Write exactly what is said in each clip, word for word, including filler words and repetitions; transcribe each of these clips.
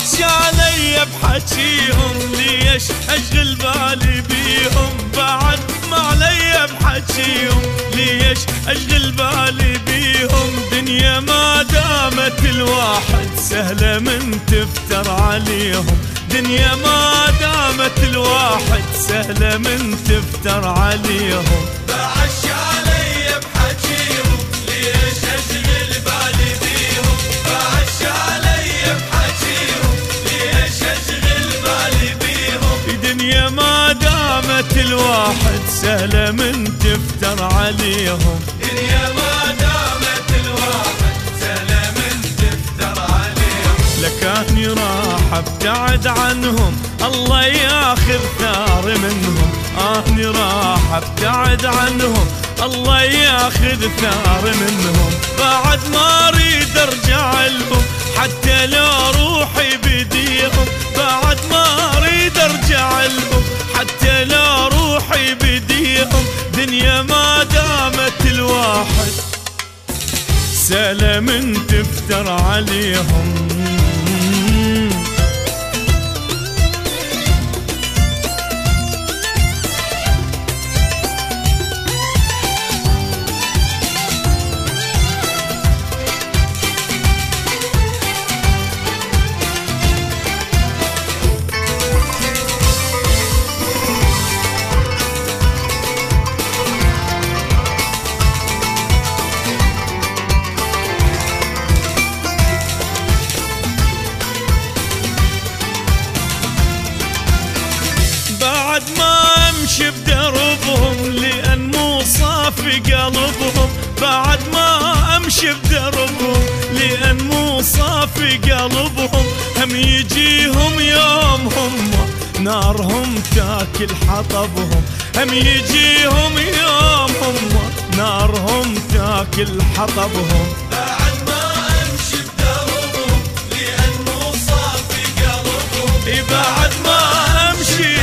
بعد علي بحكيهم ليش اشغل بالي بيهم، بعد ما علي بحكيهم ليش اشغل بالي بيهم. دنيا ما دامت الواحد سهلة من تفتر عليهم، دنيا ما دامت الواحد سهلة من تفتر عليهم. بعد علي بحكيهم ليش اشغل بالي بيهم، بعد علي بحكيهم ليش اشغل بالي بيهم. دنيا ما دامت الواحد سهلة من تفتر عليهم، دنيا ما دامت الواحد سهلة من تفتر عليهم. لكاني راح ابتعد عنهم الله ياخذ ثار منهم، اني راح ابتعد عنهم الله ياخذ ثار منهم. بعد ما اريد ارجع لهم حتى لو روحي بديهم، بعد ما اريد ارجع لهم حتى لو روحي بديهم. دنيا ما دامت الواحد سهلة من تفتر عليهم. بعد ما امشي بدربهم لان مو صافي قلبهم، بعد ما امشي بدربهم لان مو صافي قلبهم. هم يجيهم يوم هم نارهم تاكل حطبهم، هم يجيهم يوم هم نارهم تاكل حطبهم. بعد ما امشي بدربهم لان مو صافي قلبهم، بعد ما امشي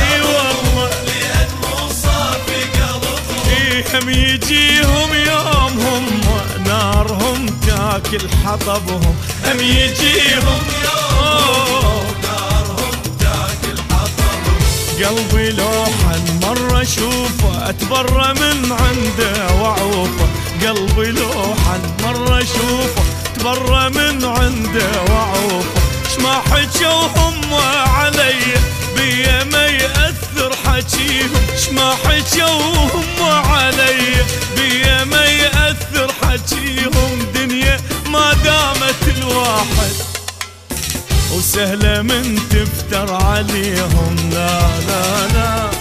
هم يجيهم يوم هم نارهم تاكل حطبهم، هم يجيهم يوم نارهم تاكل حطبهم. قلبي لوحا مرة اشوفه اتبرى من عنده وعوفه، قلبي لوحا مرة اشوفه اتبرى من عنده وعوفه. شما حكوا هم علي بيا ما يأثر حكيهم، شما حكوا هم علي بيا ما يأثر حكيهم. دنيا ما دامت الواحد وسهلة من تفتر عليهم. لا لا لا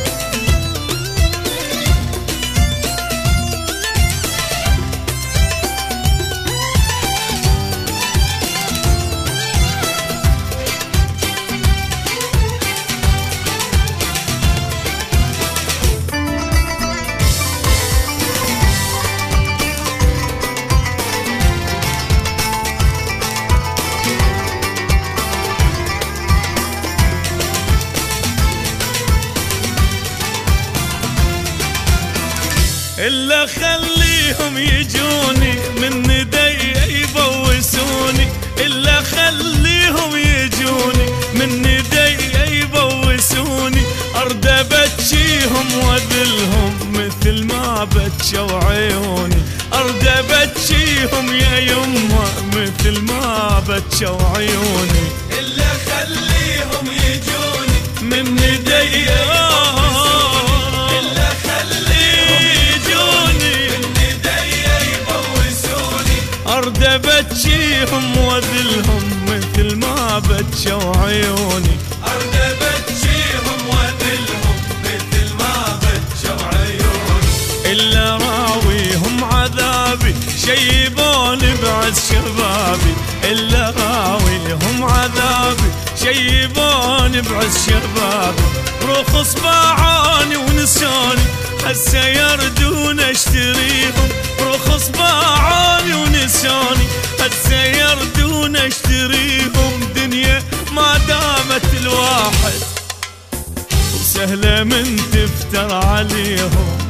إلا خليهم يجوني من ندي يبوسوني، إلا خليهم يجوني من ندي يبوسوني. أرد بتشيهم وذلهم مثل ما بتشوا عيوني، أرد بتشيهم يا يمه مثل ما بتشوا عيوني. إلا خليهم يجوني من ندي أرد بتشيهم وذلهم مثل ما بتشوا عيوني، أرد بتشيهم وذلهم مثل ما بتشوا عيوني. إلا راويهم عذابي شيبون بعز شبابي، إلا راويهم عذابي شيبون بعز شبابي. رخص باعاني ونساني هسه يردون اشتريهم، رخص باعاني ونساني هسه يردون اشتريهم. دنيا ما دامت الواحد وسهلة من تفتر عليهم.